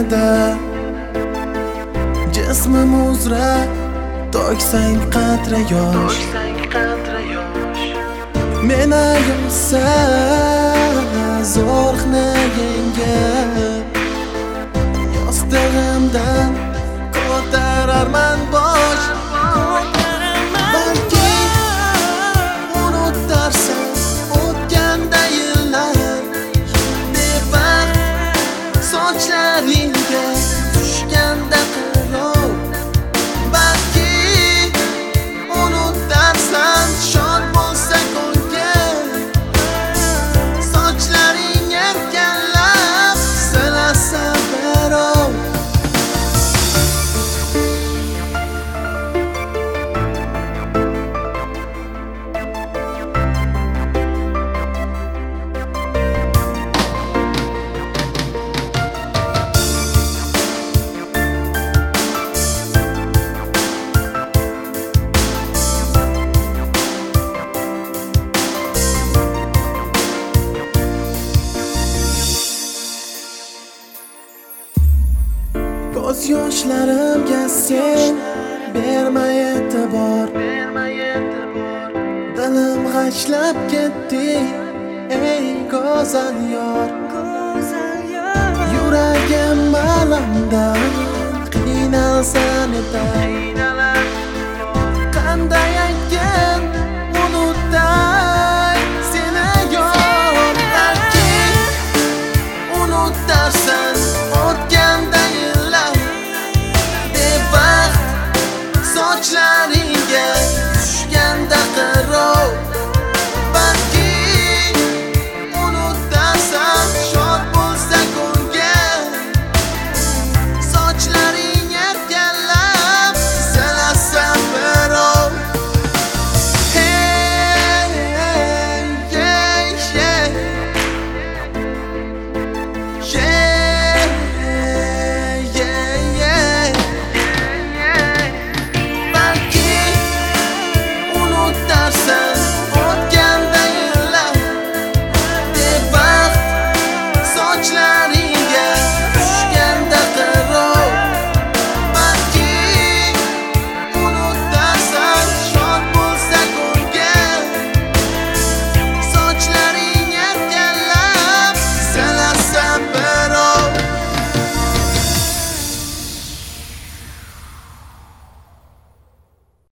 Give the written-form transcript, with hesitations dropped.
yerda jismim uzra to'ksang qatra yosh meni yomsa zo'rni yengib yostig'imdan ko'tararman bosh balki unutarsan o'tganda yillar bebaxt sochlaringga tushganda qirov balki unutarsan shod bo'lsa ko'ngil sochlaring erkalab silasa birov ko'z yoshlarimga sen berma e'tibor dilim g'ashlab ketdi ey go'zal yor yuragim alamdan qiynalsan etar qanday aytgan unutay seni yor balki unutarsan